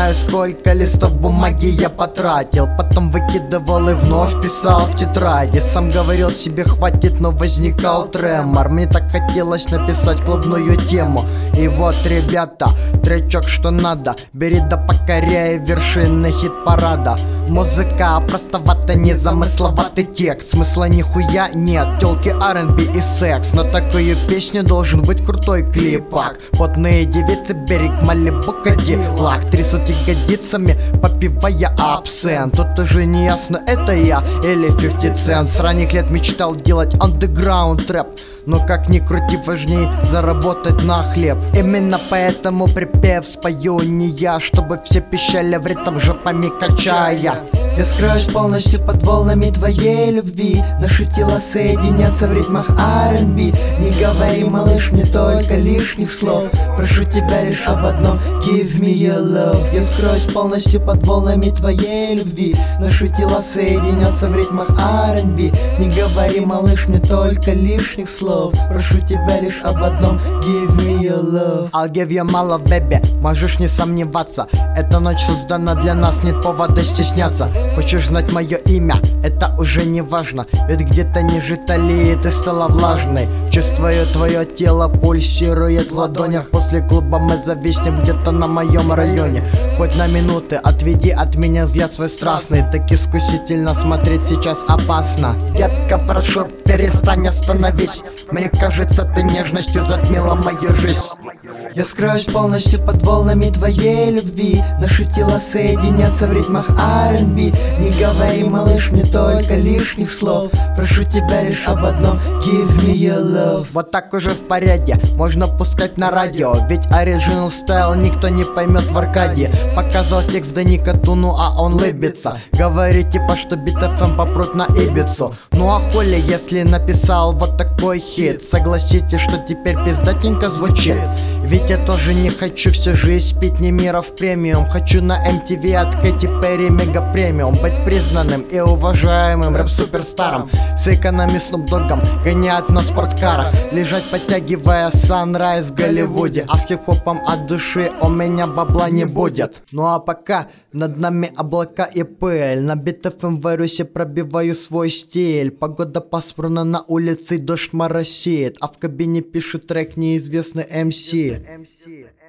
знаю, сколько листов бумаги я потратил, потом выкидывал и вновь писал в тетради. Сам говорил себе хватит, но возникал тремор. Мне так хотелось написать клубную тему. И вот, ребята, тречок что надо. Бери да покоряй вершины хит-парада. Музыка простовата, незамысловатый текст. Смысла нихуя нет, тёлки, R&B и секс. На такую песню должен быть крутой клипак. Потные девицы, берег Малибу, Кадиллак, трясут ягодицами, попивая абсент. Тут уже не ясно, это я или 50 Cent. С ранних лет мечтал делать андеграунд рэп, но как ни крути, важнее заработать на хлеб. Именно поэтому припев спою не я, чтобы все пищали в ритм жопами качая. Я скроюсь полностью под волнами твоей любви. Наши тела соединятся в ритмах R&B. Не говори, малыш, мне только лишних слов. Прошу тебя лишь об одном: give me your love. Я скроюсь полностью под волнами твоей любви. Наши тела соединятся в ритмах R&B. Не говори, малыш, мне только лишних слов. Прошу тебя лишь об одном: give me your love. I'll give you my love, baby, можешь не сомневаться. Эта ночь создана для нас, нет повода стесняться. Хочешь знать мое имя? Это уже не важно, ведь где-то ниже талии ты стала влажной. Чувствую твое тело пульсирует в ладонях. После клуба мы зависнем где-то на моем районе. Хоть на минуты отведи от меня взгляд свой страстный. Так искусительно смотреть сейчас опасно. Детка, прошу, перестань, остановись. Мне кажется, ты нежностью затмила мою жизнь. Я скроюсь полностью под волнами твоей любви. Наши тела соединятся в ритмах R&B. Не говори, малыш, мне только лишних слов. Прошу тебя лишь об одном: give me your love. Вот так уже в порядке, можно пускать на радио. Ведь оригинал стайл никто не поймет в Аркадии. Показал текст Даника Туну, а он лыбится. Говорит типа, что Beat FM попрут на Ибицу. Ну а хули, если написал вот такой хит? Согласитесь, что теперь пиздатенько звучит. Ведь я тоже не хочу всю жизнь пить Немиров премиум. Хочу на MTV от Кэти Перри мега премиум. Быть признанным и уважаемым рэп-суперстаром. С экономистным догом гонять на спорткарах. Лежать подтягивая санрайз в Голливуде. А с хип-хопом от души у меня бабла не будет. Ну а пока над нами облака и пыль. На Beat FM варюсь и пробиваю свой стиль. Погода пасмурна, на улице дождь моросит. А в кабине пишет трек неизвестный MC.